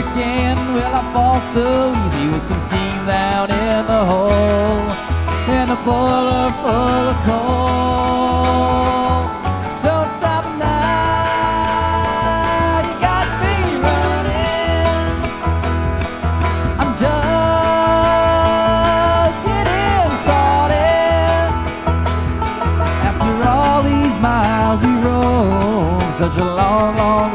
again. Will I fall so easy with some steam down in the hole, and a boiler full of coal? Don't stop now, you got me running. I'm just getting started. After all these miles we rode, such a long, long